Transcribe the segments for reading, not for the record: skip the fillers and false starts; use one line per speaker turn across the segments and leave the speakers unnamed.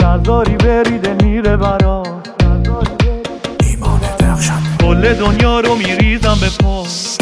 نذاری بری دل میره برات.
ایمان درخشان
کل دنیا رو میریزم به پا.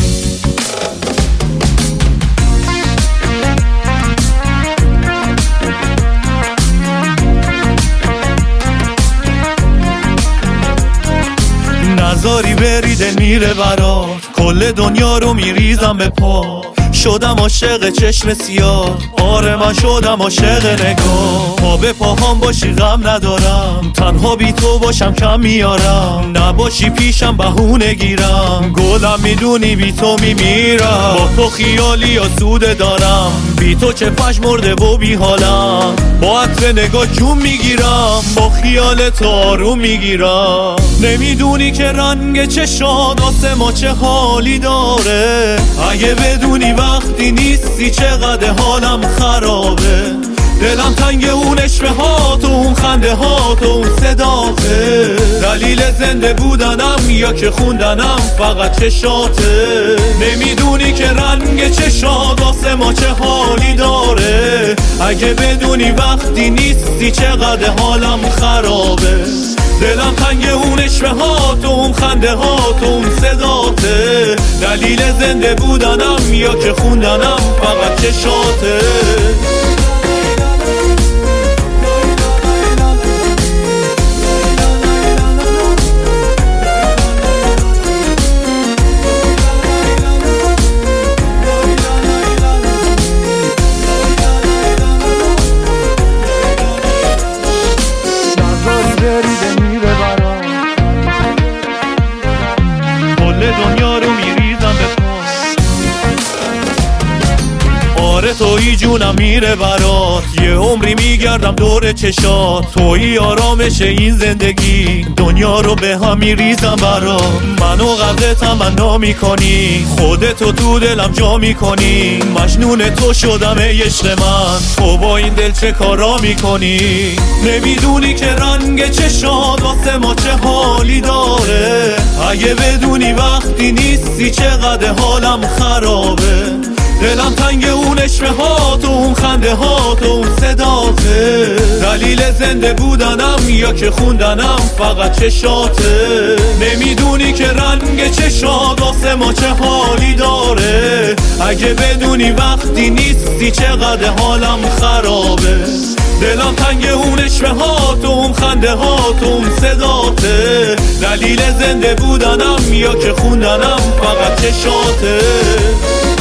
نذاری بری دل میره برات. کل دنیا رو میریزم به پا. شدم عاشق چشم سیاه، آره من شدم عاشق نگاه. پا به پاهام باشی غم ندارم، تنها بی تو باشم کم میارم. نباشی پیشم بهونه گیرم، گلم میدونی بی تو میمیرم. با تو خیالی آسوده دارم، بی تو چه پشمرده و بی حالم. با عطر نگاه جون میگیرم، با خیال تو آروم میگیرم. نمیدونی که رنگ چشات واسه ما چه حالی داره. اگه بدونی وقتی نیستی چقدر حالم خرابه. دلم تنگ اون عشق هات و اون خنده هات و اون صداته. دلیل زنده بودنم یا که خوندنم فقط چشاته. نمیدونی که رنگ چشات واسه ما چه حالی داره. اگه بدونی وقتی نیستی چقدر حالم خرابه. دلم تنگ اون عشق هات و اون خنده هات و اون صداته. دلیل زنده بودنم یا که خوندنم فقط چشاته. دنیا رو میریزم به پا. آره تویی جونم میره برات. یه عمری میگردم دور چشات. تویی آرامش این زندگی، دنیا رو به هم میریزم برات. منو قدر تمنا میکنی، خودتو تو دلم جا میکنی. مجنون تو شدم ای عشق من، تو با این دل چه کارا میکنی. نمیدونی که رنگ چشات واسه ما چه حالی داره. اگه بدونی وقتی نیستی چقدر حالم خرابه. دلم تنگ اون عشق هات و اون خنده هات و اون صداته. دلیل زنده بودنم یا که خوندنم فقط چشاته. نمیدونی که رنگ چشات واسه ما چه حالی داره. اگه بدونی وقتی نیستی چقدر حالم خرابه. دلم تنگ اون عشق هات و اون خنده هات و اون صداته. دلیل زنده بودنم یا که خوندنم فقط چشاته.